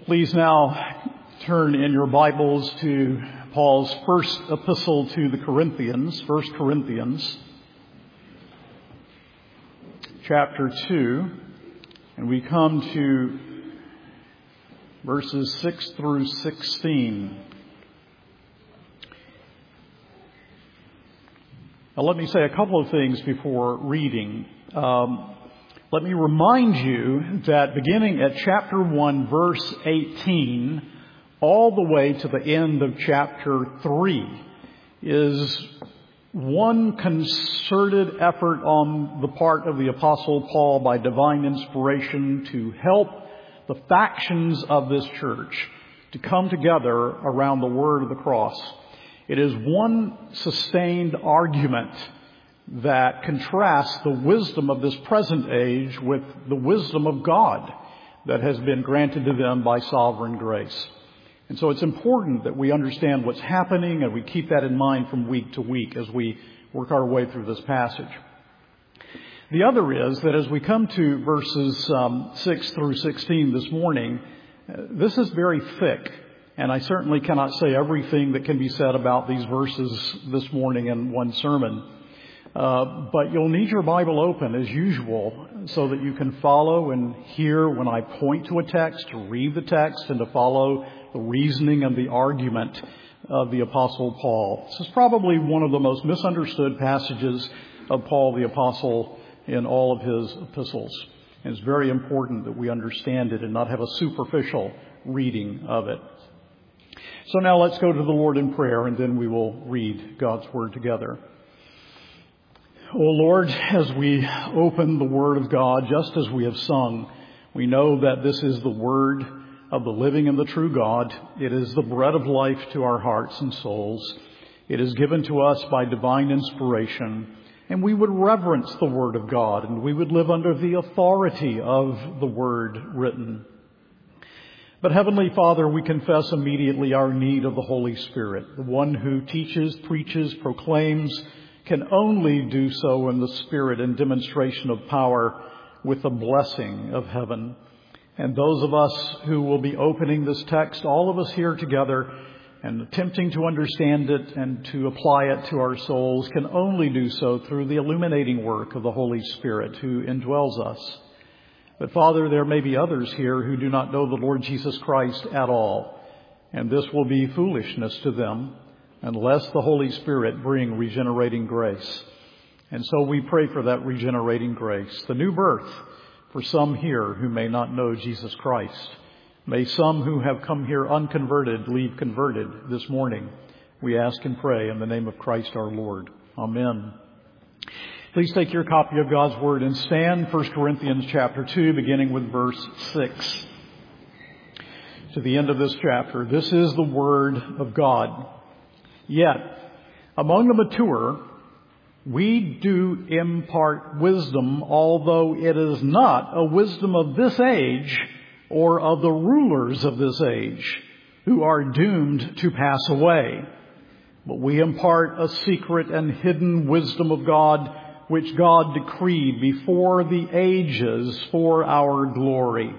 Please now turn in your Bibles to Paul's first epistle to the Corinthians, 1 Corinthians, chapter 2, and we come to verses 6 through 16. Now let me say a couple of things before reading. Let me remind you that beginning at chapter 1, verse 18, all the way to the end of chapter 3 is one concerted effort on the part of the Apostle Paul by divine inspiration to help the factions of this church to come together around the word of the cross. It is one sustained argument that contrasts the wisdom of this present age with the wisdom of God that has been granted to them by sovereign grace. And so it's important that we understand what's happening and we keep that in mind from week to week as we work our way through this passage. The other is that as we come to verses 6 through 16 this morning, this is very thick. And I certainly cannot say everything that can be said about these verses this morning in one sermon. But you'll need your Bible open as usual so that you can follow and hear when I point to a text, to read the text and to follow the reasoning and the argument of the Apostle Paul. This is probably one of the most misunderstood passages of Paul the Apostle in all of his epistles. And it's very important that we understand it and not have a superficial reading of it. So now let's go to the Lord in prayer and then we will read God's Word together. O Lord, as we open the Word of God, just as we have sung, we know that this is the Word of the living and the true God. It is the bread of life to our hearts and souls. It is given to us by divine inspiration, and we would reverence the Word of God, and we would live under the authority of the Word written. But Heavenly Father, we confess immediately our need of the Holy Spirit, the one who teaches, preaches, proclaims, can only do so in the Spirit and demonstration of power with the blessing of heaven. And those of us who will be opening this text, all of us here together and attempting to understand it and to apply it to our souls, can only do so through the illuminating work of the Holy Spirit who indwells us. But Father, there may be others here who do not know the Lord Jesus Christ at all, and this will be foolishness to them unless the Holy Spirit bring regenerating grace. And so we pray for that regenerating grace, the new birth for some here who may not know Jesus Christ. May some who have come here unconverted leave converted this morning. We ask and pray in the name of Christ our Lord. Amen. Please take your copy of God's Word and stand. 1 Corinthians chapter 2, beginning with verse 6. To the end of this chapter, this is the Word of God. Yet, among the mature, we do impart wisdom, although it is not a wisdom of this age or of the rulers of this age, who are doomed to pass away. But we impart a secret and hidden wisdom of God, which God decreed before the ages for our glory.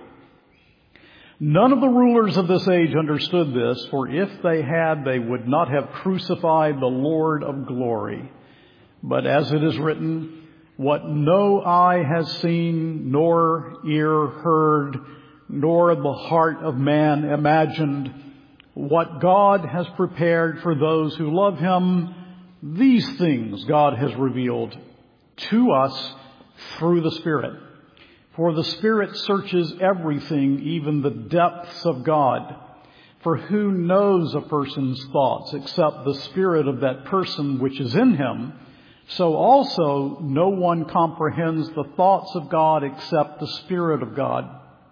None of the rulers of this age understood this, for if they had, they would not have crucified the Lord of glory. But as it is written, what no eye has seen, nor ear heard, nor the heart of man imagined, what God has prepared for those who love Him, these things God has revealed to us through the Spirit. For the Spirit searches everything, even the depths of God. For who knows a person's thoughts except the spirit of that person which is in him? So also no one comprehends the thoughts of God except the Spirit of God.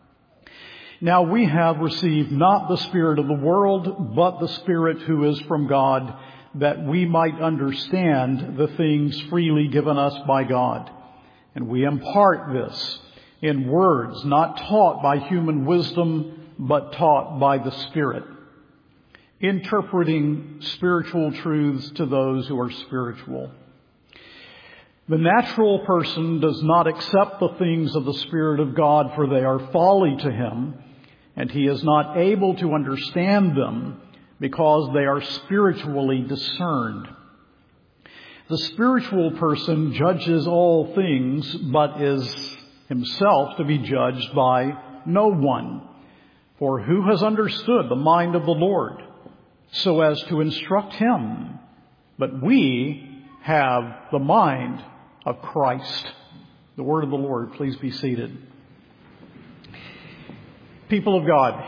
Now we have received not the spirit of the world, but the Spirit who is from God, that we might understand the things freely given us by God. And we impart this in words not taught by human wisdom, but taught by the Spirit, interpreting spiritual truths to those who are spiritual. The natural person does not accept the things of the Spirit of God, for they are folly to him, and he is not able to understand them because they are spiritually discerned. The spiritual person judges all things, but is himself to be judged by no one. For who has understood the mind of the Lord so as to instruct him? But we have the mind of Christ. The word of the Lord. Please be seated. People of God,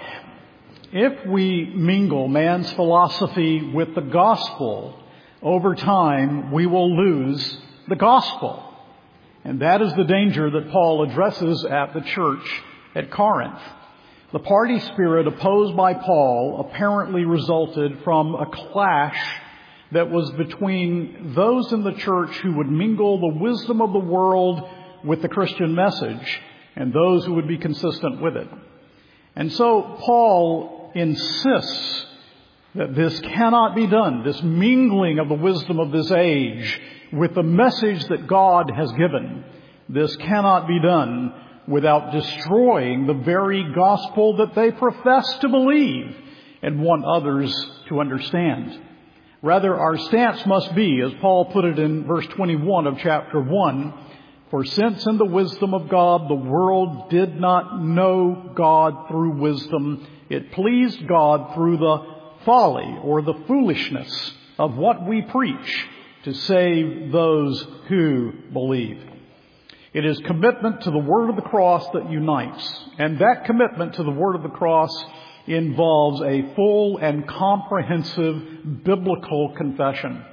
if we mingle man's philosophy with the gospel, over time we will lose the gospel. And that is the danger that Paul addresses at the church at Corinth. The party spirit opposed by Paul apparently resulted from a clash that was between those in the church who would mingle the wisdom of the world with the Christian message and those who would be consistent with it. And so Paul insists that this cannot be done, this mingling of the wisdom of this age with the message that God has given. This cannot be done without destroying the very gospel that they profess to believe and want others to understand. Rather, our stance must be, as Paul put it in verse 21 of chapter 1, for since in the wisdom of God the world did not know God through wisdom, it pleased God through the folly or the foolishness of what we preach to save those who believe. It is commitment to the word of the cross that unites, and that commitment to the word of the cross involves a full and comprehensive biblical confession.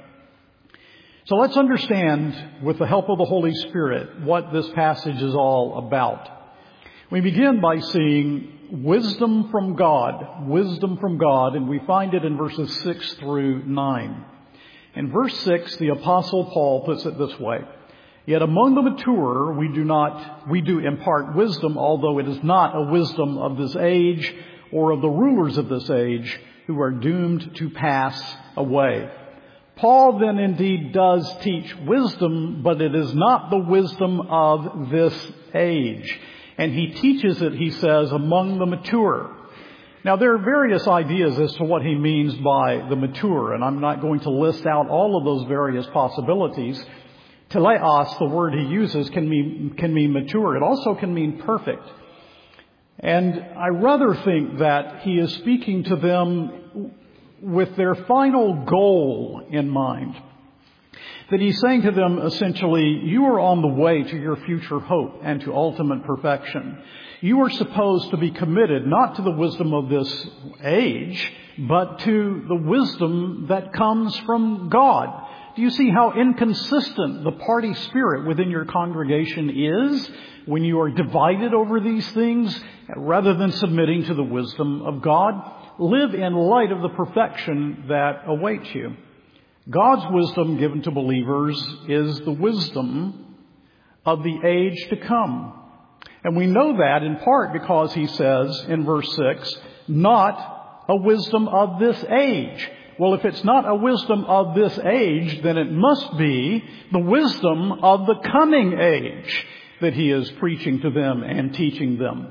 So let's understand, with the help of the Holy Spirit, what this passage is all about. We begin by seeing wisdom from God, and we find it in verses 6 through 9. In verse 6, the Apostle Paul puts it this way: Yet among the mature we do impart wisdom, although it is not a wisdom of this age or of the rulers of this age who are doomed to pass away. Paul then indeed does teach wisdom, but it is not the wisdom of this age. And he teaches it, he says, among the mature. Now, there are various ideas as to what he means by the mature, and I'm not going to list out all of those various possibilities. Teleos, the word he uses, can mean mature. It also can mean perfect. And I rather think that he is speaking to them with their final goal in mind. That he's saying to them, essentially, you are on the way to your future hope and to ultimate perfection. You are supposed to be committed not to the wisdom of this age, but to the wisdom that comes from God. Do you see how inconsistent the party spirit within your congregation is when you are divided over these things rather than submitting to the wisdom of God? Live in light of the perfection that awaits you. God's wisdom given to believers is the wisdom of the age to come. And we know that in part because he says in verse 6, not a wisdom of this age. Well, if it's not a wisdom of this age, then it must be the wisdom of the coming age that he is preaching to them and teaching them.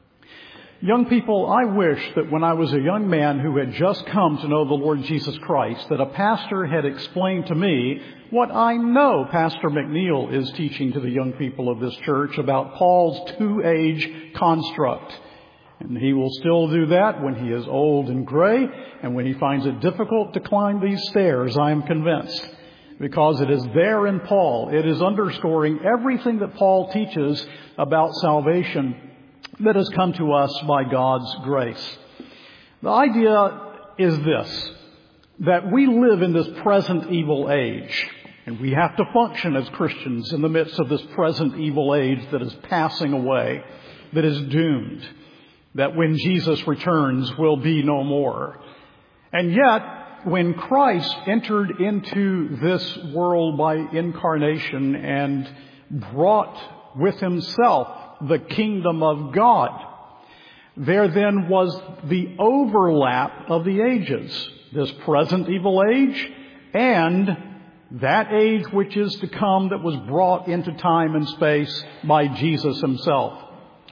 Young people, I wish that when I was a young man who had just come to know the Lord Jesus Christ, that a pastor had explained to me what I know Pastor McNeil is teaching to the young people of this church about Paul's two-age construct. And he will still do that when he is old and gray and when he finds it difficult to climb these stairs, I am convinced. Because it is there in Paul. It is underscoring everything that Paul teaches about salvation that has come to us by God's grace. The idea is this, that we live in this present evil age, and we have to function as Christians in the midst of this present evil age that is passing away, that is doomed, that when Jesus returns will be no more. And yet, when Christ entered into this world by incarnation and brought with himself the kingdom of God, there then was the overlap of the ages, this present evil age and that age which is to come that was brought into time and space by Jesus himself.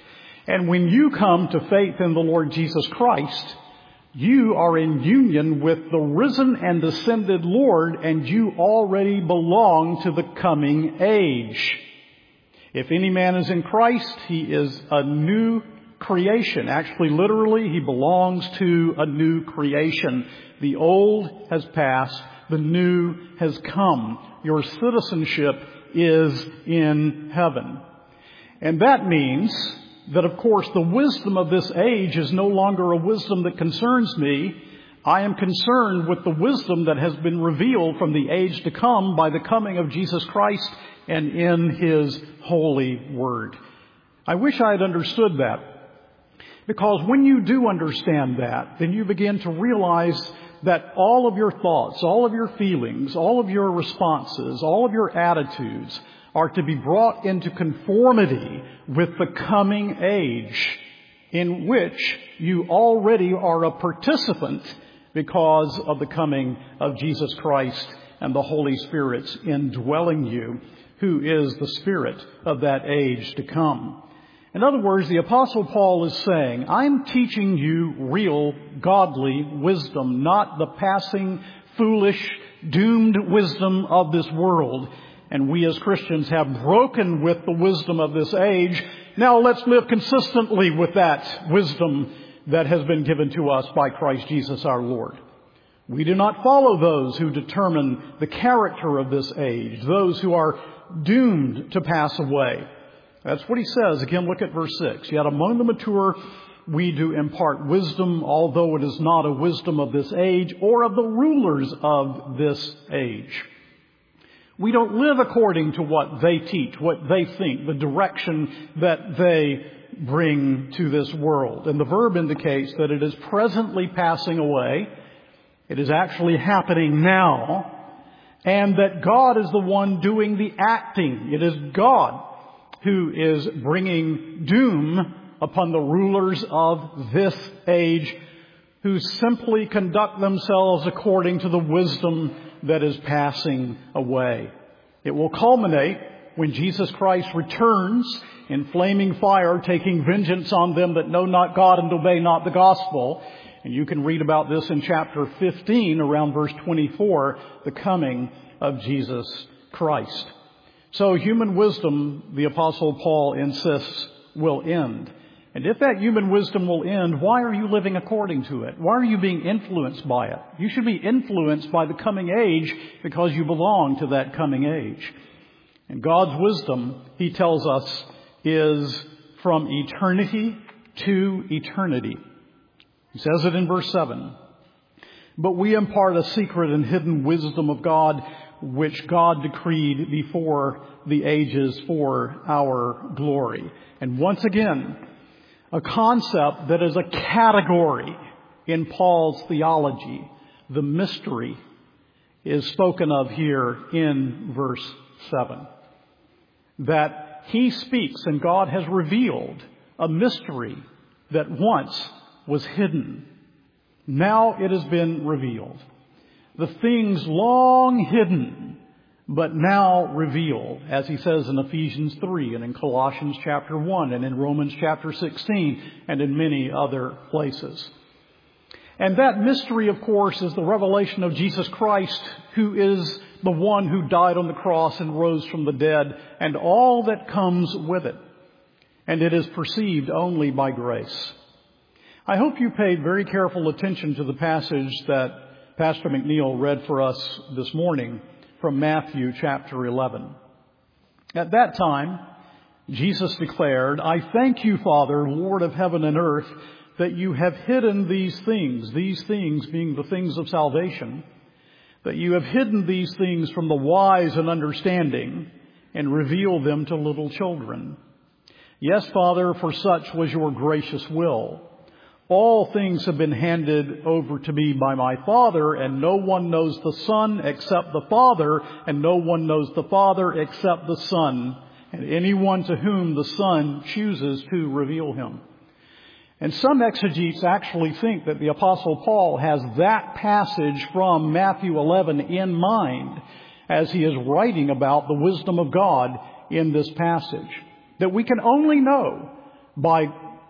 And when you come to faith in the Lord Jesus Christ, you are in union with the risen and ascended Lord, and you already belong to the coming age. If any man is in Christ, he is a new creation. Actually, literally, he belongs to a new creation. The old has passed, the new has come. Your citizenship is in heaven. And that means that, of course, the wisdom of this age is no longer a wisdom that concerns me. I am concerned with the wisdom that has been revealed from the age to come by the coming of Jesus Christ and in His holy word. I wish I had understood that, because when you do understand that, then you begin to realize that all of your thoughts, all of your feelings, all of your responses, all of your attitudes are to be brought into conformity with the coming age, in which you already are a participant because of the coming of Jesus Christ and the Holy Spirit's indwelling you, who is the Spirit of that age to come. In other words, the Apostle Paul is saying, I'm teaching you real godly wisdom, not the passing, foolish, doomed wisdom of this world. And we as Christians have broken with the wisdom of this age. Now let's live consistently with that wisdom that has been given to us by Christ Jesus our Lord. We do not follow those who determine the character of this age, those who are doomed to pass away. That's what he says. Again, look at verse 6. Yet among the mature we do impart wisdom, although it is not a wisdom of this age or of the rulers of this age. We don't live according to what they teach, what they think, the direction that they bring to this world. And the verb indicates that it is presently passing away. It is actually happening now. And that God is the one doing the acting. It is God who is bringing doom upon the rulers of this age, who simply conduct themselves according to the wisdom that is passing away. It will culminate when Jesus Christ returns in flaming fire, taking vengeance on them that know not God and obey not the gospel. And you can read about this in chapter 15, around verse 24, the coming of Jesus Christ. So human wisdom, the Apostle Paul insists, will end. And if that human wisdom will end, why are you living according to it? Why are you being influenced by it? You should be influenced by the coming age because you belong to that coming age. And God's wisdom, he tells us, is from eternity to eternity. He says it in verse 7. But we impart a secret and hidden wisdom of God, which God decreed before the ages for our glory. And once again, a concept that is a category in Paul's theology, the mystery, is spoken of here in verse 7. That he speaks and God has revealed a mystery that once was hidden. Now it has been revealed. The things long hidden, but now revealed, as he says in Ephesians 3 and in Colossians chapter 1 and in Romans chapter 16 and in many other places. And that mystery, of course, is the revelation of Jesus Christ, who is the one who died on the cross and rose from the dead, and all that comes with it. And it is perceived only by grace. I hope you paid very careful attention to the passage that Pastor McNeil read for us this morning from Matthew chapter 11. At that time, Jesus declared, I thank you, Father, Lord of heaven and earth, that you have hidden these things being the things of salvation, that you have hidden these things from the wise and understanding and revealed them to little children. Yes, Father, for such was your gracious will. All things have been handed over to me by my Father, and no one knows the Son except the Father, and no one knows the Father except the Son, and anyone to whom the Son chooses to reveal him. And some exegetes actually think that the Apostle Paul has that passage from Matthew 11 in mind as he is writing about the wisdom of God in this passage, that we can only know by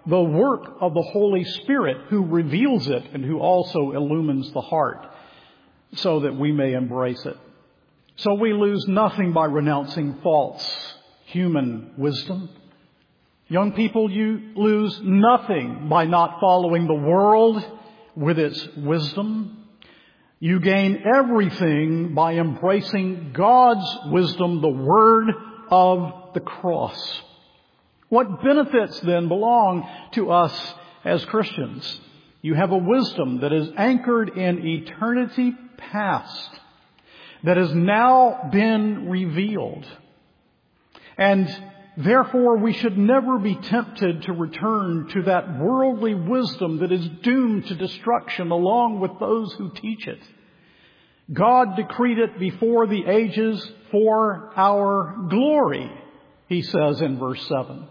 the work of the Holy Spirit who reveals it and who also illumines the heart so that we may embrace it. So we lose nothing by renouncing false human wisdom. Young people, you lose nothing by not following the world with its wisdom. You gain everything by embracing God's wisdom, the word of the cross. What benefits then belong to us as Christians? You have a wisdom that is anchored in eternity past, that has now been revealed. And therefore, we should never be tempted to return to that worldly wisdom that is doomed to destruction along with those who teach it. God decreed it before the ages for our glory, he says in verse 7.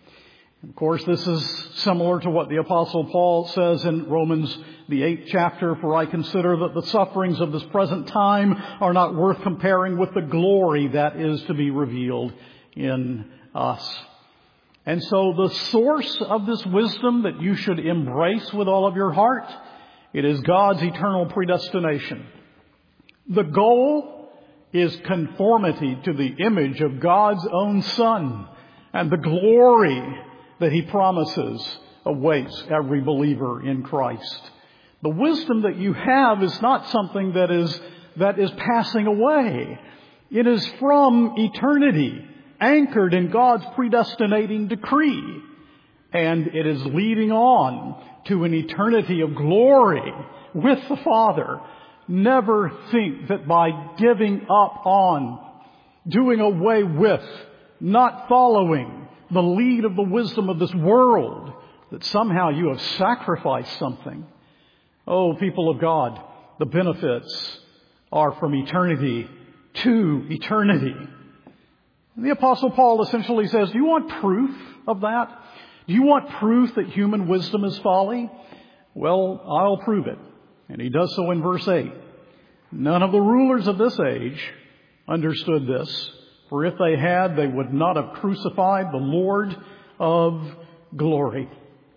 Of course, this is similar to what the Apostle Paul says in Romans, the 8th chapter, for I consider that the sufferings of this present time are not worth comparing with the glory that is to be revealed in us. And so the source of this wisdom that you should embrace with all of your heart, it is God's eternal predestination. The goal is conformity to the image of God's own Son, and the glory that he promises awaits every believer in Christ. The wisdom that you have is not something that is passing away. It is from eternity, anchored in God's predestinating decree. And it is leading on to an eternity of glory with the Father. Never think that by giving up on, doing away with, not following the lead of the wisdom of this world, that somehow you have sacrificed something. Oh, people of God, the benefits are from eternity to eternity. And the Apostle Paul essentially says, do you want proof of that? Do you want proof that human wisdom is folly? Well, I'll prove it. And he does so in verse 8. None of the rulers of this age understood this, for if they had, they would not have crucified the Lord of glory.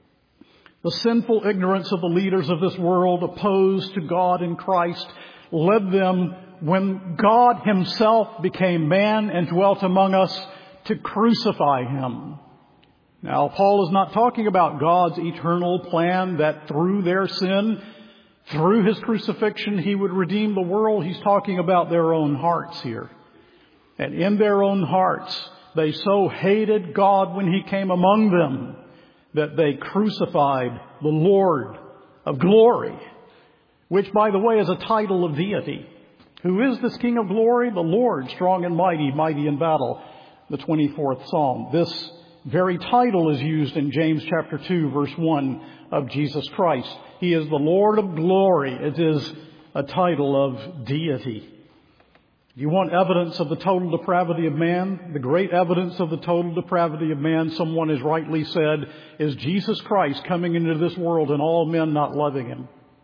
The sinful ignorance of the leaders of this world opposed to God in Christ led them, when God himself became man and dwelt among us, to crucify him. Now, Paul is not talking about God's eternal plan that through their sin, through his crucifixion, he would redeem the world. He's talking about their own hearts here. And in their own hearts, they so hated God when he came among them that they crucified the Lord of glory, which, by the way, is a title of deity. Who is this King of glory? The Lord, strong and mighty, mighty in battle. The 24th Psalm. This very title is used in James chapter 2, verse 1 of Jesus Christ. He is the Lord of glory. It is a title of deity. You want evidence of the total depravity of man? The great evidence of the total depravity of man, someone has rightly said, is Jesus Christ coming into this world and all men not loving him.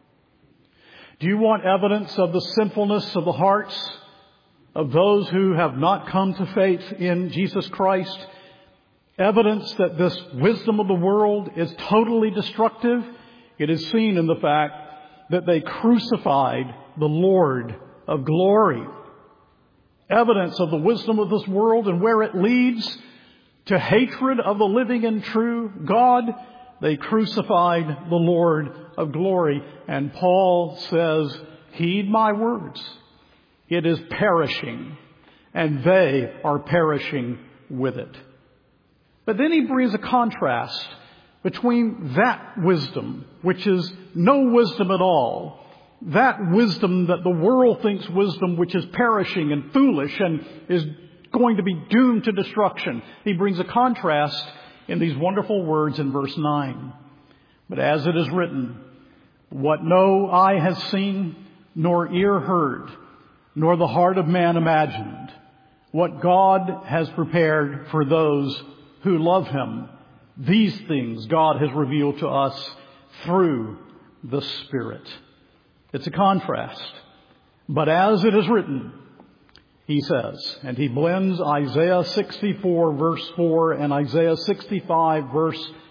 Do you want evidence of the sinfulness of the hearts of those who have not come to faith in Jesus Christ? Evidence that this wisdom of the world is totally destructive? It is seen in the fact that they crucified the Lord of glory. Evidence of the wisdom of this world and where it leads to hatred of the living and true God. They crucified the Lord of glory. And Paul says, heed my words. It is perishing, and they are perishing with it. But then he brings a contrast between that wisdom, which is no wisdom at all, that wisdom that the world thinks wisdom, which is perishing and foolish and is going to be doomed to destruction. He brings a contrast in these wonderful words in verse 9. But as it is written, what no eye has seen, nor ear heard, nor the heart of man imagined, what God has prepared for those who love him, these things God has revealed to us through the Spirit. It's a contrast. But as it is written, he says, and he blends Isaiah 64 verse 4 and Isaiah 65 verse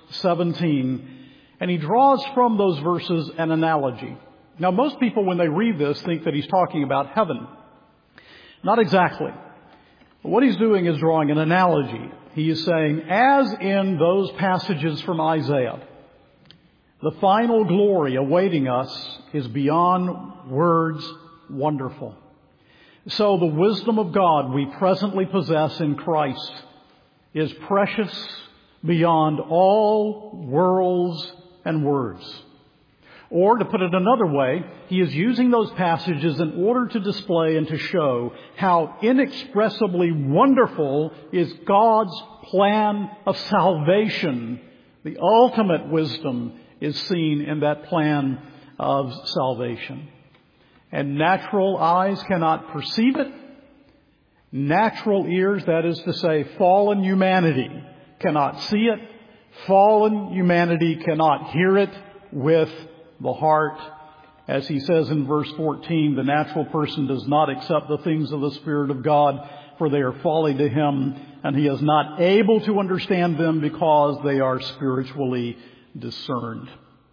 17, and he draws from those verses an analogy. Now, most people, when they read this, think that he's talking about heaven. Not exactly. What he's doing is drawing an analogy. He is saying, as in those passages from Isaiah, the final glory awaiting us is beyond words wonderful. So the wisdom of God we presently possess in Christ is precious beyond all worlds and words. Or, to put it another way, he is using those passages in order to display and to show how inexpressibly wonderful is God's plan of salvation. The ultimate wisdom is seen in that plan of salvation. And natural eyes cannot perceive it. Natural ears, that is to say, fallen humanity, cannot see it. Fallen humanity cannot hear it with the heart. As he says in verse 14, the natural person does not accept the things of the Spirit of God, for they are folly to him, and he is not able to understand them because they are spiritually discerned.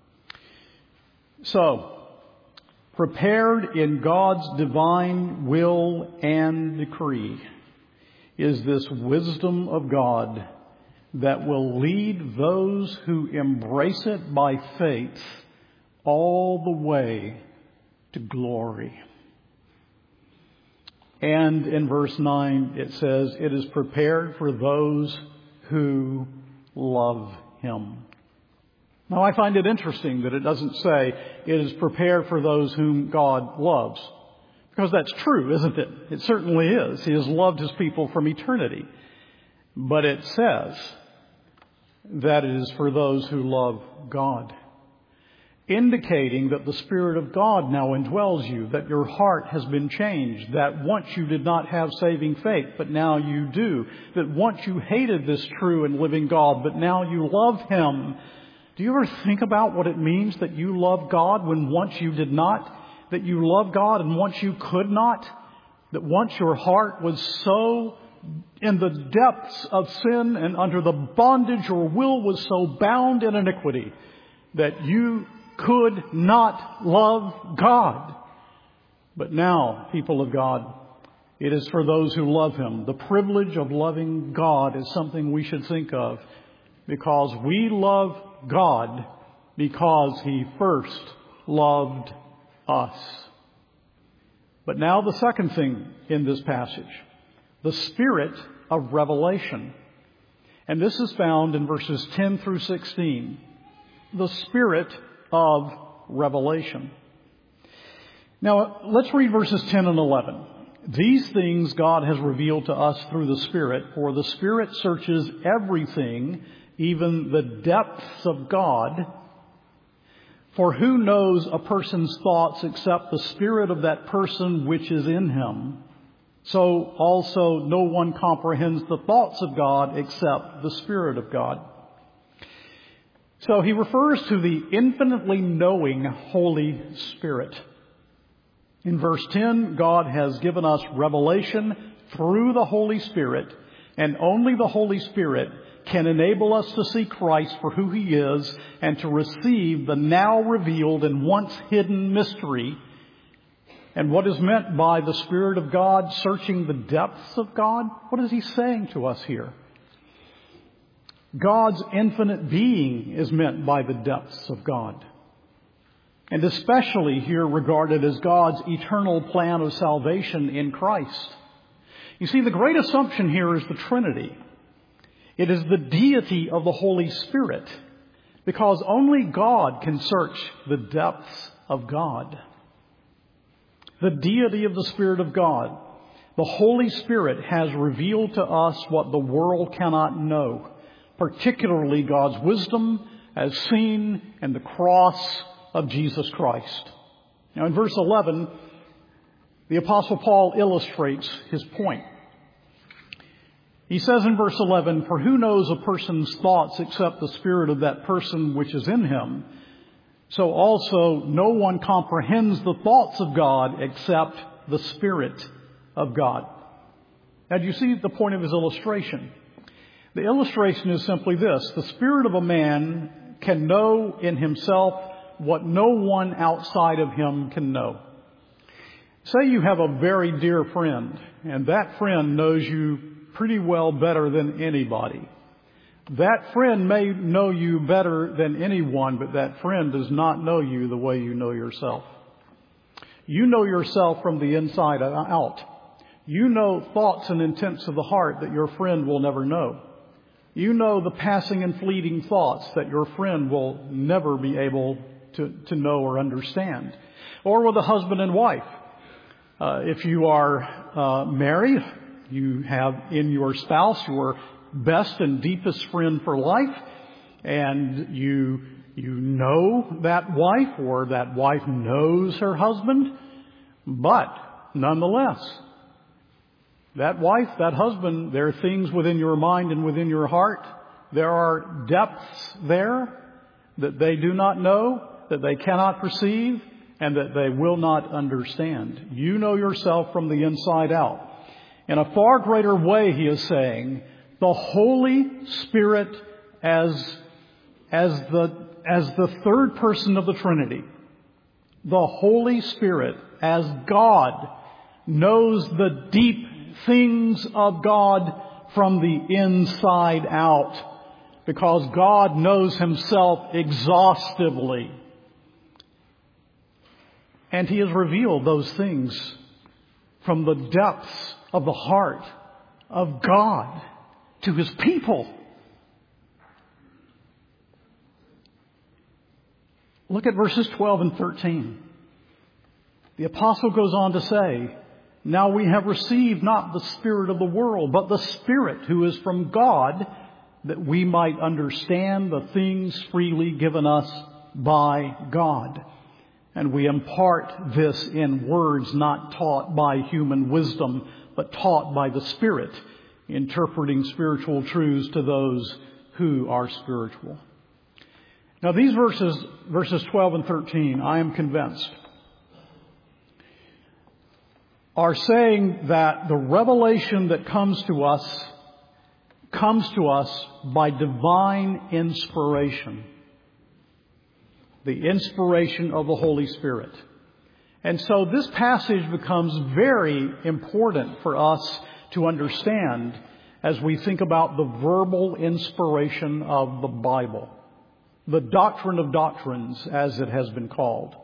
So, prepared in God's divine will and decree is this wisdom of God that will lead those who embrace it by faith all the way to glory. And in verse 9 it says, it is prepared for those who love him. Now, I find it interesting that it doesn't say it is prepared for those whom God loves. Because that's true, isn't it? It certainly is. He has loved his people from eternity. But it says that it is for those who love God, indicating that the Spirit of God now indwells you, that your heart has been changed, that once you did not have saving faith, but now you do, that once you hated this true and living God, but now you love him. Do you ever think about what it means that you love God when once you did not? That you love God and once you could not? That once your heart was so in the depths of sin and under the bondage, your will was so bound in iniquity that you could not love God. But now, people of God, it is for those who love him. The privilege of loving God is something we should think of, because we love God because he first loved us. But now the second thing in this passage, the spirit of revelation. And this is found in verses 10 through 16. The spirit of revelation. Now, let's read verses 10 and 11. These things God has revealed to us through the Spirit, for the Spirit searches everything, even the depths of God. For who knows a person's thoughts except the spirit of that person which is in him? So also no one comprehends the thoughts of God except the Spirit of God. So he refers to the infinitely knowing Holy Spirit. In verse 10, God has given us revelation through the Holy Spirit, and only the Holy Spirit can enable us to see Christ for who he is and to receive the now revealed and once hidden mystery. And what is meant by the Spirit of God searching the depths of God? What is he saying to us here? God's infinite being is meant by the depths of God. And especially here regarded as God's eternal plan of salvation in Christ. You see, the great assumption here is the Trinity. It is the deity of the Holy Spirit, because only God can search the depths of God. The deity of the Spirit of God. The Holy Spirit has revealed to us what the world cannot know, particularly God's wisdom as seen in the cross of Jesus Christ. Now in verse 11, the Apostle Paul illustrates his point. He says in verse 11, for who knows a person's thoughts except the spirit of that person which is in him? So also no one comprehends the thoughts of God except the Spirit of God. Now do you see the point of his illustration? The illustration is simply this. The spirit of a man can know in himself what no one outside of him can know. Say you have a very dear friend, and that friend knows you pretty well better than anybody. That friend may know you better than anyone, but that friend does not know you the way you know yourself. You know yourself from the inside out. You know thoughts and intents of the heart that your friend will never know. You know the passing and fleeting thoughts that your friend will never be able to know or understand. Or with a husband and wife. If you are married, you have in your spouse your best and deepest friend for life, and you know that wife, or that wife knows her husband, but nonetheless, that wife, that husband, there are things within your mind and within your heart. There are depths there that they do not know, that they cannot perceive, and that they will not understand. You know yourself from the inside out. In a far greater way, he is saying, the Holy Spirit as the third person of the Trinity, the Holy Spirit as God knows the deep things of God from the inside out, because God knows himself exhaustively. And he has revealed those things from the depths of the heart of God to his people. Look at verses 12 and 13. The apostle goes on to say, now we have received not the spirit of the world, but the Spirit who is from God, that we might understand the things freely given us by God. And we impart this in words not taught by human wisdom, but taught by the Spirit, interpreting spiritual truths to those who are spiritual. Now these verses 12 and 13, I am convinced, are saying that the revelation that comes to us by divine inspiration. The inspiration of the Holy Spirit. And so this passage becomes very important for us to understand as we think about the verbal inspiration of the Bible. The doctrine of doctrines, as it has been called.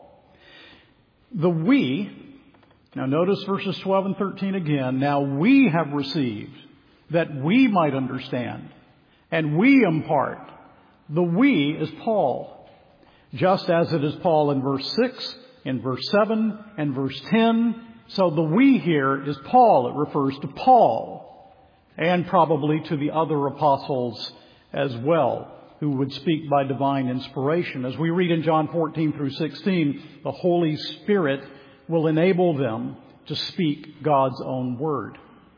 Now notice verses 12 and 13 again. Now we have received that we might understand, and we impart. The we is Paul. Just as it is Paul in verse 6, in verse 7, and verse 10. So the we here is Paul. It refers to Paul, and probably to the other apostles as well, who would speak by divine inspiration. As we read in John 14 through 16, the Holy Spirit will enable them to speak God's own word.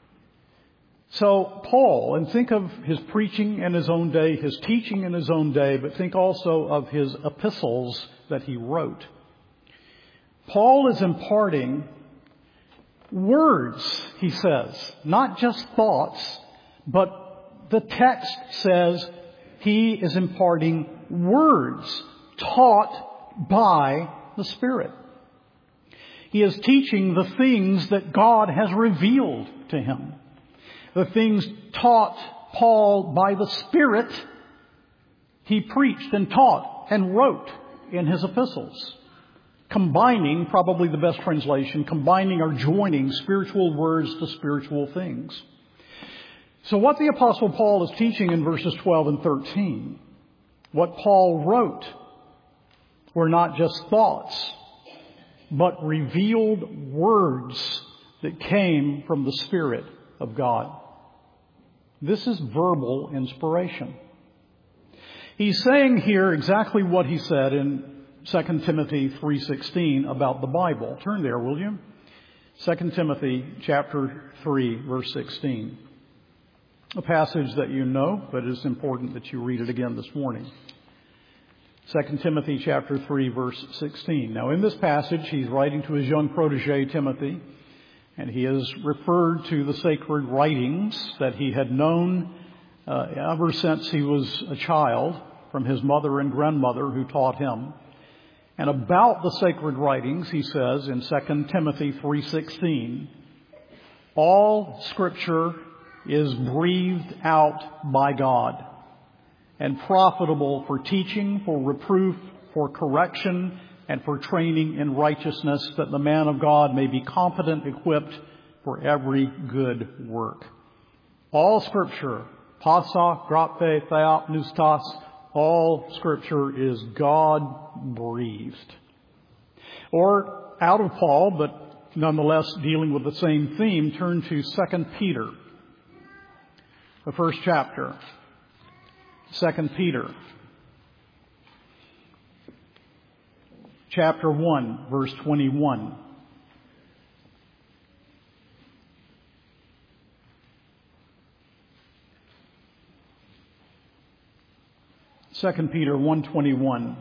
So Paul, and think of his preaching in his own day, his teaching in his own day, but think also of his epistles that he wrote. Paul is imparting words, he says, not just thoughts, but the text says he is imparting words taught by the Spirit. He is teaching the things that God has revealed to him. The things taught Paul by the Spirit, he preached and taught and wrote in his epistles. Combining, probably the best translation, combining or joining spiritual words to spiritual things. So what the Apostle Paul is teaching in verses 12 and 13, what Paul wrote, were not just thoughts, but revealed words that came from the Spirit of God. This is verbal inspiration. He's saying here exactly what he said in 2 Timothy 3:16 about the Bible. Turn there, will you? 2 Timothy chapter 3, verse 16. A passage that you know, but it's important that you read it again this morning. 2 Timothy chapter 3, verse 16. Now in this passage, he's writing to his young protege, Timothy, and he has referred to the sacred writings that he had known ever since he was a child, from his mother and grandmother who taught him. And about the sacred writings, he says in 2 Timothy 3:16, all Scripture is breathed out by God and profitable for teaching, for reproof, for correction, and for training in righteousness, that the man of God may be competent, equipped for every good work. All Scripture, pasa, grape, theopneustos, all Scripture is God-breathed. Or out of Paul, but nonetheless dealing with the same theme, turn to 2 Peter, the first chapter. 2 Peter, chapter 1, verse 21. Second Peter 1:21.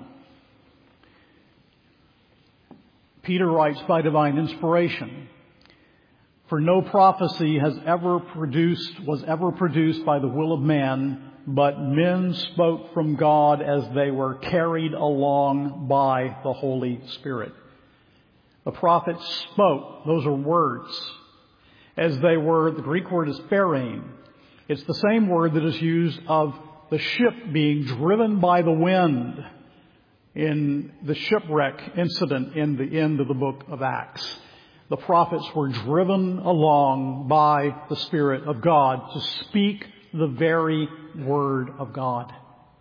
Peter writes by divine inspiration, for no prophecy was ever produced by the will of man, but men spoke from God as they were carried along by the Holy Spirit. The prophets spoke, those are words, as they were, the Greek word is pharein. It's the same word that is used of the ship being driven by the wind in the shipwreck incident in the end of the book of Acts. The prophets were driven along by the Spirit of God to speak the very Word of God.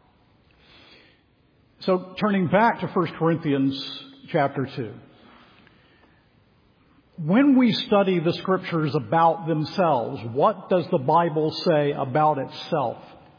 So turning back to 1 Corinthians chapter 2. When we study the Scriptures about themselves, what does the Bible say about itself?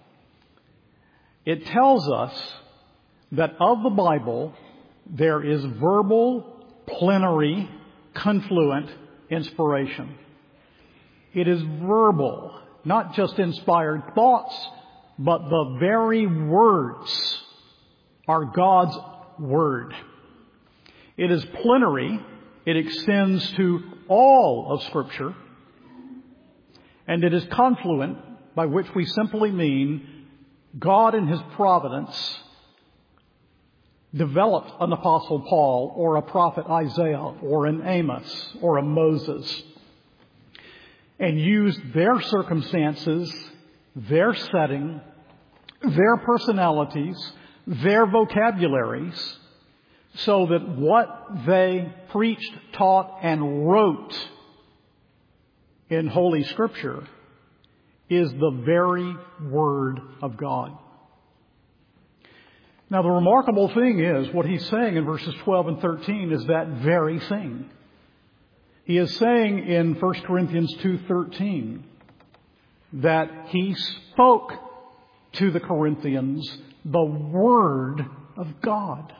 It tells us that of the Bible, there is verbal, plenary, confluent inspiration. It is verbal, not just inspired thoughts, but the very words are God's Word. It is plenary. It extends to all of Scripture. And it is confluent, by which we simply mean God in His providence developed an Apostle Paul or a prophet Isaiah or an Amos or a Moses and used their circumstances, their setting, their personalities, their vocabularies, so that what they preached, taught, and wrote in Holy Scripture is the very Word of God. Now, the remarkable thing is, what he's saying in verses 12 and 13 is that very thing. He is saying in 1 Corinthians 2:13 that he spoke to the Corinthians the Word of God.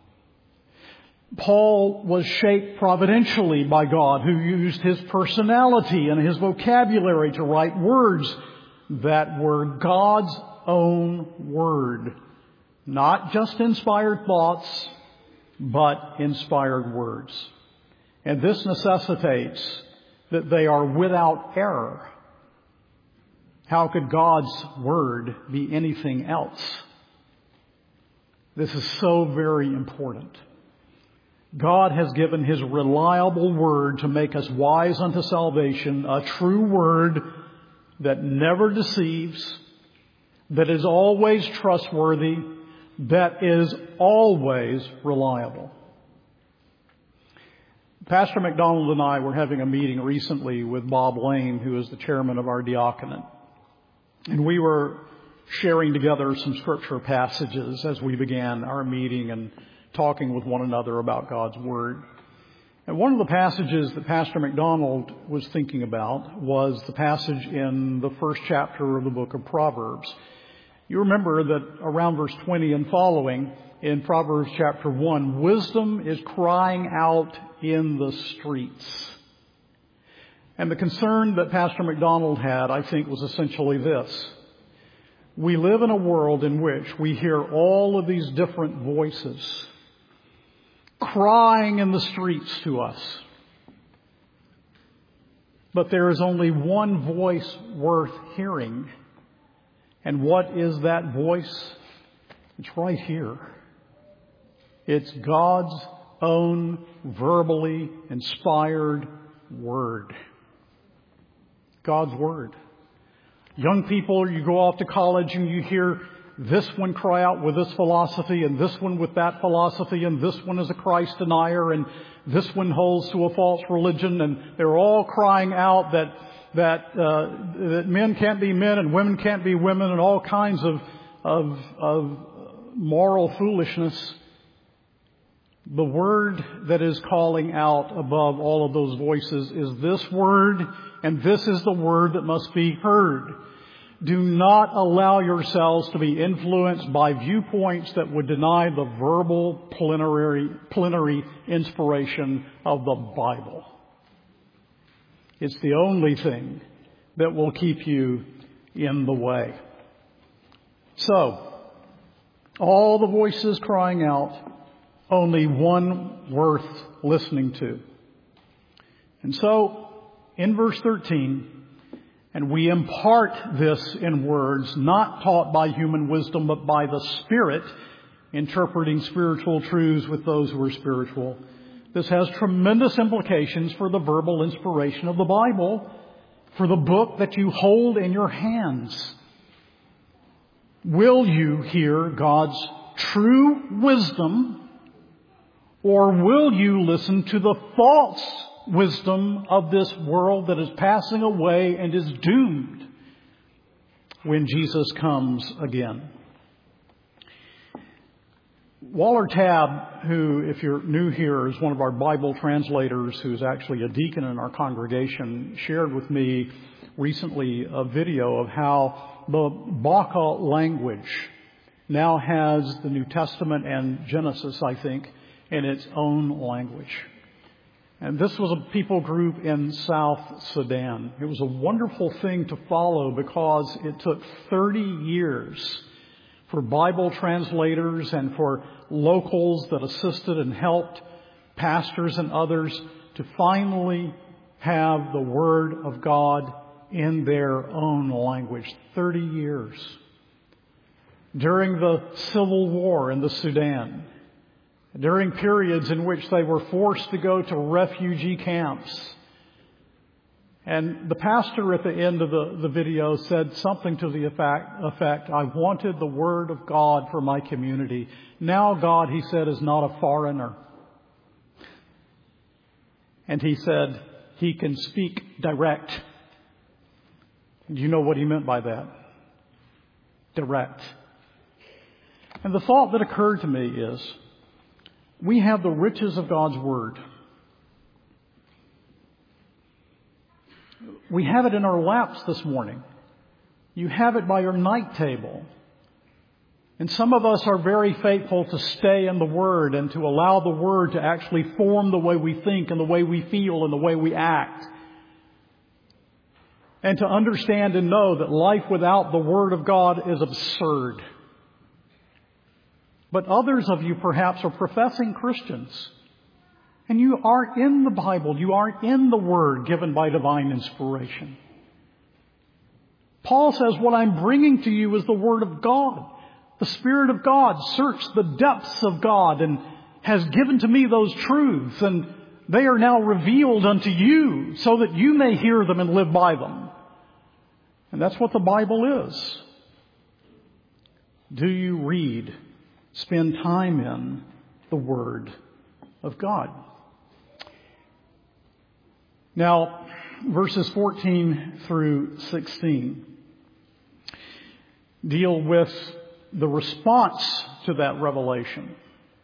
Paul was shaped providentially by God, who used his personality and his vocabulary to write words that were God's own Word. Not just inspired thoughts, but inspired words. And this necessitates that they are without error. How could God's Word be anything else? This is so very important. God has given His reliable Word to make us wise unto salvation, a true Word that never deceives, that is always trustworthy, that is always reliable. Pastor McDonald and I were having a meeting recently with Bob Lane, who is the chairman of our diaconate. And we were sharing together some scripture passages as we began our meeting and talking with one another about God's Word. And one of the passages that Pastor McDonald was thinking about was the passage in the first chapter of the book of Proverbs. You remember that around verse 20 and following in Proverbs chapter 1, wisdom is crying out in the streets. And the concern that Pastor McDonald had, I think, was essentially this. We live in a world in which we hear all of these different voices crying in the streets to us. But there is only one voice worth hearing. And what is that voice? It's right here. It's God's own verbally inspired Word. God's Word. Young people, you go off to college and you hear this one cry out with this philosophy and this one with that philosophy and this one is a Christ denier and this one holds to a false religion, and they're all crying out that men can't be men and women can't be women and all kinds of moral foolishness. The word that is calling out above all of those voices is this word, and this is the word that must be heard. Do not allow yourselves to be influenced by viewpoints that would deny the verbal plenary inspiration of the Bible. It's the only thing that will keep you in the way. So, all the voices crying out, only one worth listening to. And so, in verse 13, and we impart this in words not taught by human wisdom, but by the Spirit, interpreting spiritual truths with those who are spiritual. This has tremendous implications for the verbal inspiration of the Bible, for the book that you hold in your hands. Will you hear God's true wisdom, or will you listen to the false wisdom of this world that is passing away and is doomed when Jesus comes again? Walter Tabb, who, if you're new here, is one of our Bible translators who's actually a deacon in our congregation, shared with me recently a video of how the Baka language now has the New Testament and Genesis, I think, in its own language. And this was a people group in South Sudan. It was a wonderful thing to follow because it took 30 years for Bible translators and for locals that assisted and helped pastors and others to finally have the Word of God in their own language. 30 years. During the civil war in the Sudan, during periods in which they were forced to go to refugee camps. And the pastor at the end of the video said something to the effect, I wanted the Word of God for my community. Now God, he said, is not a foreigner. And he said, he can speak direct. Do you know what he meant by that? Direct. And the thought that occurred to me is, we have the riches of God's Word. We have it in our laps this morning. You have it by your night table. And some of us are very faithful to stay in the Word and to allow the Word to actually form the way we think and the way we feel and the way we act. And to understand and know that life without the Word of God is absurd. But others of you perhaps are professing Christians. And you aren't in the Bible. You aren't in the Word given by divine inspiration. Paul says, what I'm bringing to you is the Word of God. The Spirit of God searched the depths of God and has given to me those truths. And they are now revealed unto you so that you may hear them and live by them. And that's what the Bible is. Do you read? Spend time in the Word of God. Now, verses 14 through 16 deal with the response to that revelation.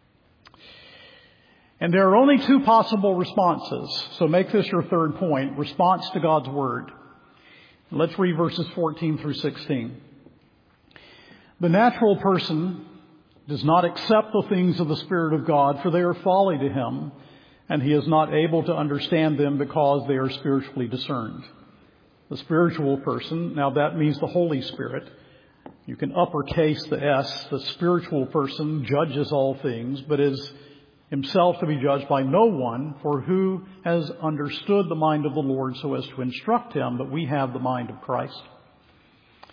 And there are only two possible responses. So make this your third point, response to God's Word. Let's read verses 14 through 16. The natural person does not accept the things of the Spirit of God, for they are folly to him, and he is not able to understand them because they are spiritually discerned. The spiritual person, now that means the Holy Spirit. You can uppercase the S. The spiritual person judges all things, but is himself to be judged by no one, for who has understood the mind of the Lord so as to instruct him, but we have the mind of Christ.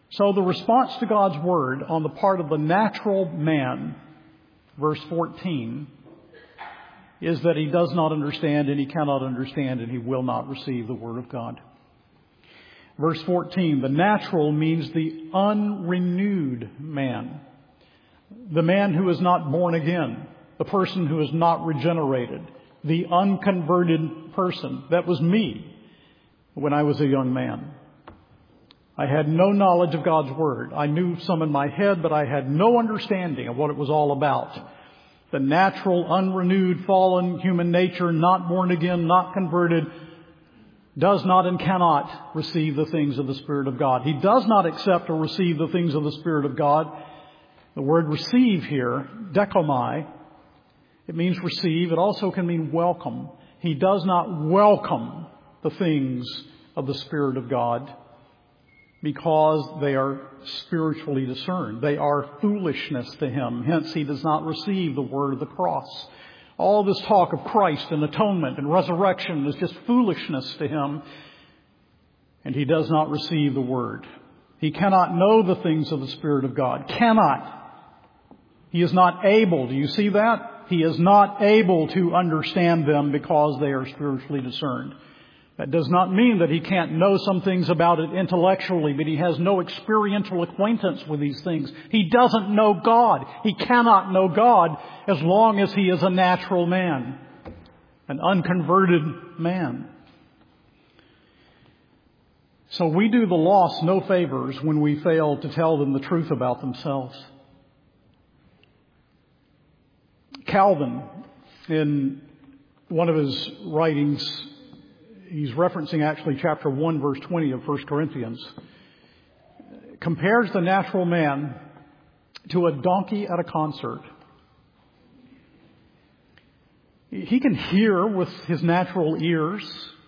So the response to God's Word on the part of the natural man, verse 14, is that he does not understand and he cannot understand and he will not receive the Word of God. Verse 14, the natural means the unrenewed man. The man who is not born again. The person who is not regenerated. The unconverted person. That was me when I was a young man. I had no knowledge of God's Word. I knew some in my head, but I had no understanding of what it was all about. The natural, unrenewed, fallen human nature, not born again, not converted, does not and cannot receive the things of the Spirit of God. He does not accept or receive the things of the Spirit of God. The word receive here, dekomai, it means receive. It also can mean welcome. He does not welcome the things of the Spirit of God because they are spiritually discerned. They are foolishness to him. Hence, he does not receive the word of the cross. All this talk of Christ and atonement and resurrection is just foolishness to him, and he does not receive the word. He cannot know the things of the Spirit of God. Cannot. He is not able. Do you see that? He is not able to understand them because they are spiritually discerned. That does not mean that he can't know some things about it intellectually, but he has no experiential acquaintance with these things. He doesn't know God. He cannot know God as long as he is a natural man, an unconverted man. So we do the lost no favors when we fail to tell them the truth about themselves. Calvin, in one of his writings, he's referencing actually chapter 1, verse 20 of 1 Corinthians, compares the natural man to a donkey at a concert. He can hear with his natural ears.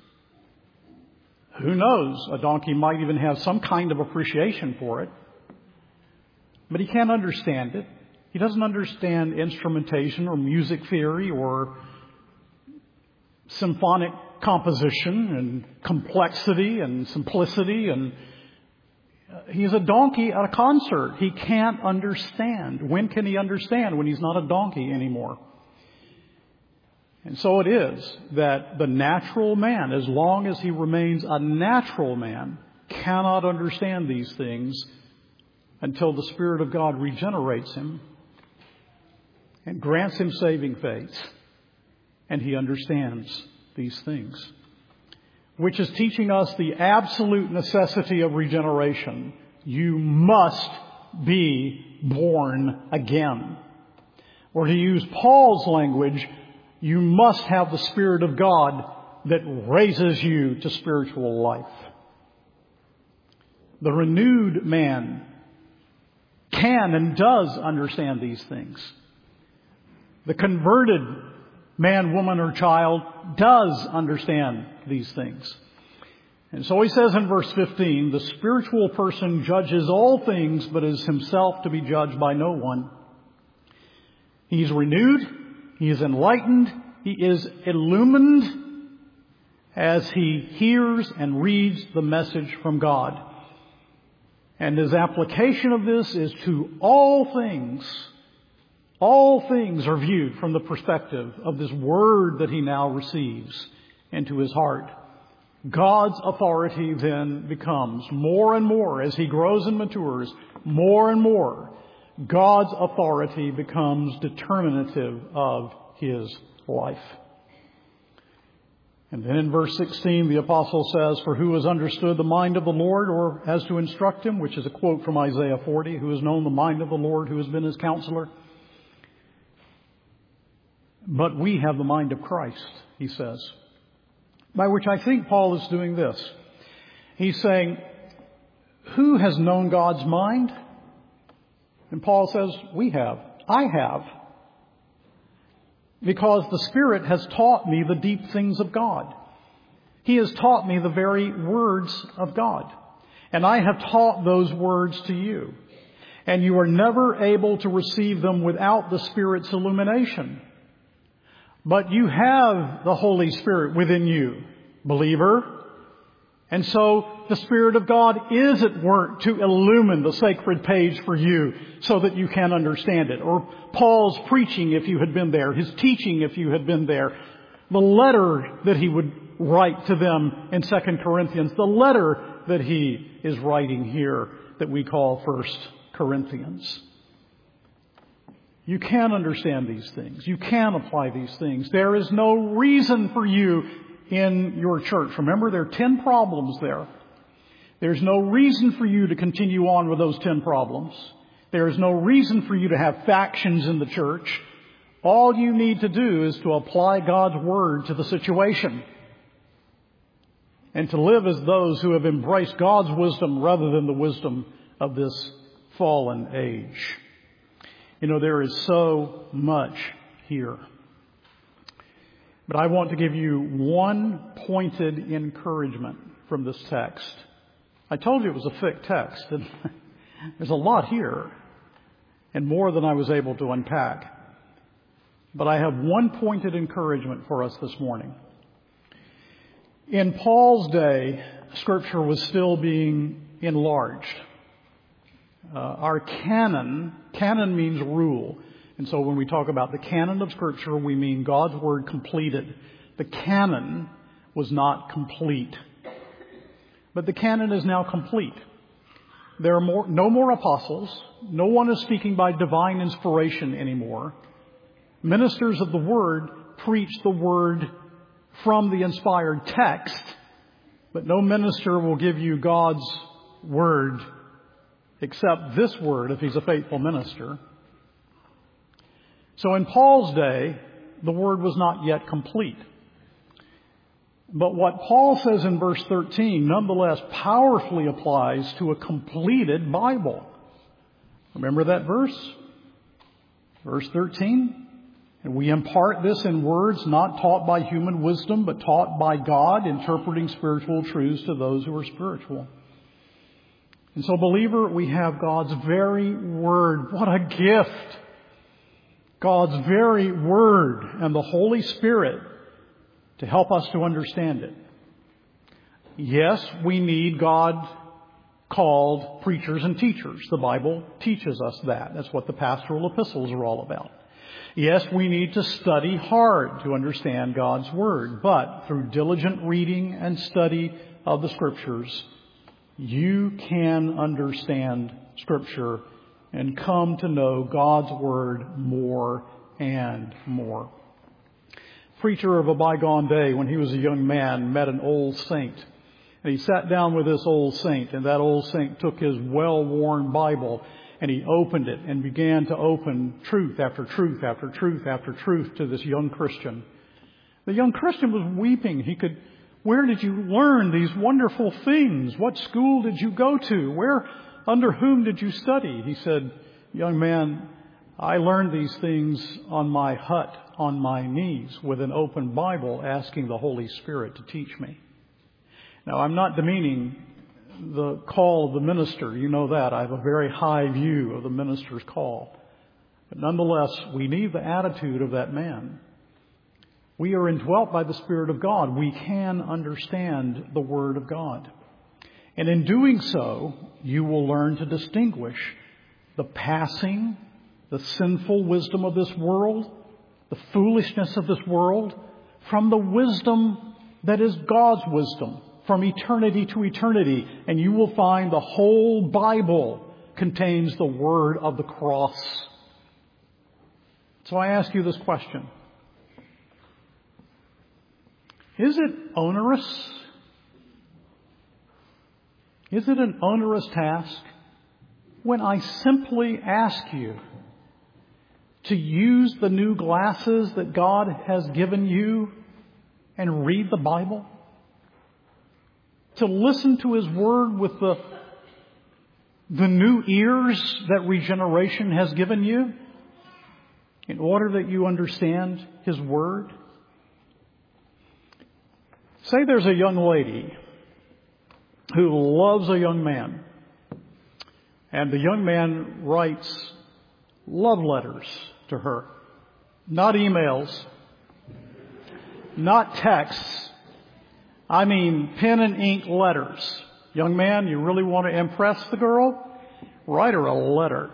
Who knows? A donkey might even have some kind of appreciation for it. But he can't understand it. He doesn't understand instrumentation or music theory or symphonic composition and complexity and simplicity. And he's a donkey at a concert. He can't understand. When can he understand? When he's not a donkey anymore. And so it is that the natural man, as long as he remains a natural man, cannot understand these things until the Spirit of God regenerates him and grants him saving faith, and he understands these things. Which is teaching us the absolute necessity of regeneration. You must be born again. Or to use Paul's language, you must have the Spirit of God that raises you to spiritual life. The renewed man can and does understand these things. The converted man, woman, or child does understand these things. And so he says in verse 15, the spiritual person judges all things, but is himself to be judged by no one. He's renewed. He is enlightened. He is illumined as he hears and reads the message from God. And his application of this is to all things. All things are viewed from the perspective of this word that he now receives into his heart. God's authority then becomes more and more, as he grows and matures, more and more, God's authority becomes determinative of his life. And then in verse 16, the apostle says, for who has understood the mind of the Lord, or as to instruct him, which is a quote from Isaiah 40, who has known the mind of the Lord, who has been his counselor? But we have the mind of Christ, he says. By which I think Paul is doing this. He's saying, who has known God's mind? And Paul says, we have. I have. Because the Spirit has taught me the deep things of God. He has taught me the very words of God. And I have taught those words to you. And you are never able to receive them without the Spirit's illumination. But you have the Holy Spirit within you, believer. And so the Spirit of God is at work to illumine the sacred page for you so that you can understand it. Or Paul's preaching if you had been there, his teaching if you had been there, the letter that he would write to them in 2 Corinthians, the letter that he is writing here that we call 1 Corinthians. You can understand these things. You can apply these things. There is no reason for you in your church. Remember, there are 10 problems there. There's no reason for you to continue on with those 10 problems. There is no reason for you to have factions in the church. All you need to do is to apply God's Word to the situation and to live as those who have embraced God's wisdom rather than the wisdom of this fallen age. You know, there is so much here. But I want to give you one pointed encouragement from this text. I told you it was a thick text, and there's a lot here, and more than I was able to unpack. But I have one pointed encouragement for us this morning. In Paul's day, Scripture was still being enlarged. Our canon means rule. And so when we talk about the canon of Scripture, we mean God's Word completed. The canon was not complete. But the canon is now complete. There are no more apostles. No one is speaking by divine inspiration anymore. Ministers of the Word preach the Word from the inspired text, but no minister will give you God's Word except this Word if he's a faithful minister. So in Paul's day, the Word was not yet complete. But what Paul says in verse 13 nonetheless powerfully applies to a completed Bible. Remember that verse? Verse 13. And we impart this in words not taught by human wisdom, but taught by God, interpreting spiritual truths to those who are spiritual. And so, believer, we have God's very Word. What a gift! God's very Word and the Holy Spirit to help us to understand it. Yes, we need God-called preachers and teachers. The Bible teaches us that. That's what the pastoral epistles are all about. Yes, we need to study hard to understand God's Word, but through diligent reading and study of the Scriptures, you can understand Scripture and come to know God's Word more and more. A preacher of a bygone day, when he was a young man, met an old saint. And he sat down with this old saint, and that old saint took his well-worn Bible and he opened it and began to open truth after truth after truth after truth to this young Christian. The young Christian was weeping. Where did you learn these wonderful things? What school did you go to? Under whom did you study? He said, young man, I learned these things on my hut, on my knees, with an open Bible, asking the Holy Spirit to teach me. Now, I'm not demeaning the call of the minister. You know that. I have a very high view of the minister's call. But nonetheless, we need the attitude of that man. We are indwelt by the Spirit of God. We can understand the Word of God. And in doing so, you will learn to distinguish the passing, the sinful wisdom of this world, the foolishness of this world, from the wisdom that is God's wisdom, from eternity to eternity. And you will find the whole Bible contains the word of the cross. So I ask you this question. Is it onerous? Is it an onerous task when I simply ask you to use the new glasses that God has given you and read the Bible? To listen to His Word with the new ears that regeneration has given you in order that you understand His Word? Say there's a young lady who loves a young man, and the young man writes love letters to her. Not emails, not texts. I mean, pen and ink letters. Young man, you really want to impress the girl? Write her a letter.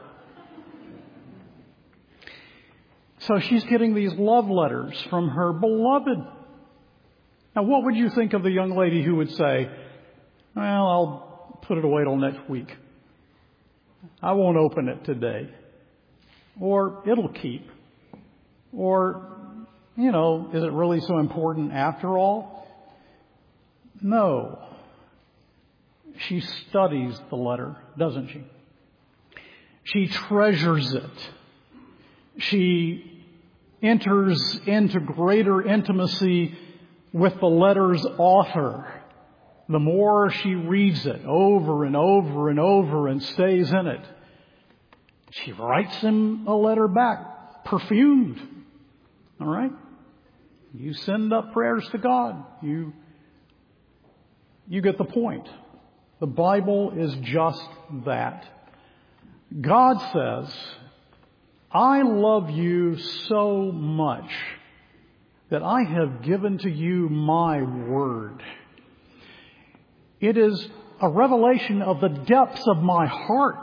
So she's getting these love letters from her beloved. Now, what would you think of the young lady who would say, well, I'll put it away till next week. I won't open it today. Or it'll keep. Or, is it really so important after all? No. She studies the letter, doesn't she? She treasures it. She enters into greater intimacy with the letter's author. The more she reads it over and over and over and stays in it, she writes him a letter back, perfumed. All right? You send up prayers to God. You get the point. The Bible is just that. God says, I love you so much that I have given to you my word. It is a revelation of the depths of my heart.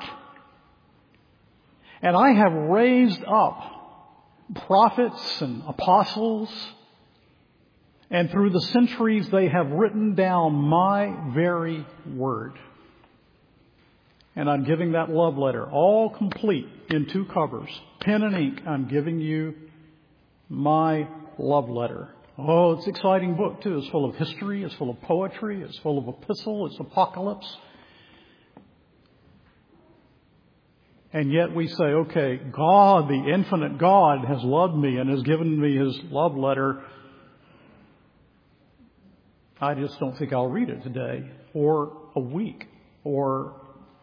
And I have raised up prophets and apostles, and through the centuries they have written down my very word. And I'm giving that love letter, all complete in 2 covers. Pen and ink, I'm giving you my love letter. Oh, it's an exciting book, too. It's full of history. It's full of poetry. It's full of epistle. It's apocalypse. And yet we say, okay, God, the infinite God, has loved me and has given me His love letter. I just don't think I'll read it today or a week. Or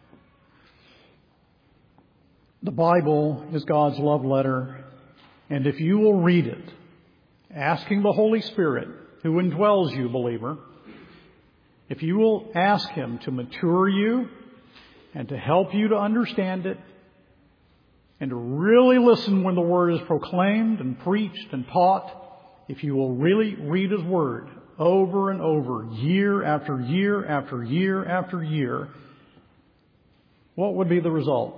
the Bible is God's love letter. And if you will read it, asking the Holy Spirit, who indwells you, believer, if you will ask Him to mature you and to help you to understand it and to really listen when the Word is proclaimed and preached and taught, if you will really read His Word over and over, year after year after year after year, what would be the result?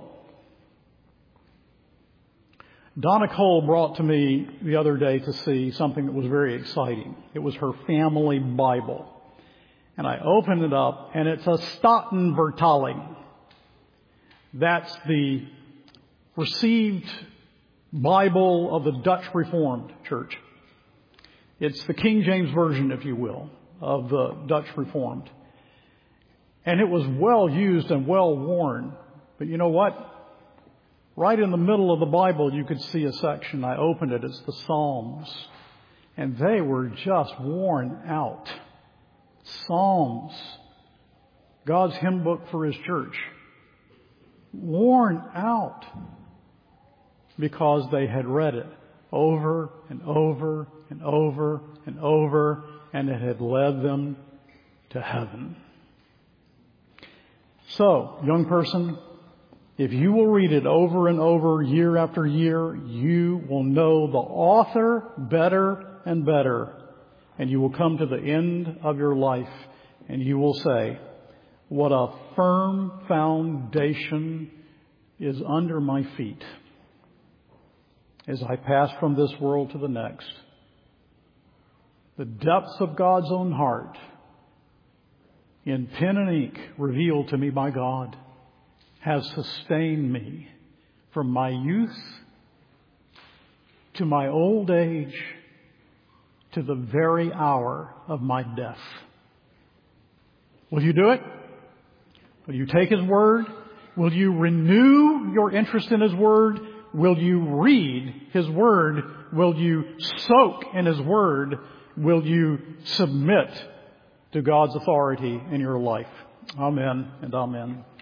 Donna Cole brought to me the other day to see something that was very exciting. It was her family Bible. And I opened it up, and it's a Statenvertaling. That's the received Bible of the Dutch Reformed Church. It's the King James Version, if you will, of the Dutch Reformed. And it was well used and well worn. But you know what? Right in the middle of the Bible, you could see a section. I opened it. It's the Psalms. And they were just worn out. Psalms. God's hymn book for His church. Worn out. Because they had read it over and over and over and over, and it had led them to heaven. So, young person, if you will read it over and over, year after year, you will know the author better and better. And you will come to the end of your life and you will say, what a firm foundation is under my feet as I pass from this world to the next. The depths of God's own heart in pen and ink revealed to me by God has sustained me from my youth to my old age to the very hour of my death. Will you do it? Will you take His word? Will you renew your interest in His word? Will you read His word? Will you soak in His word? Will you submit to God's authority in your life? Amen and amen.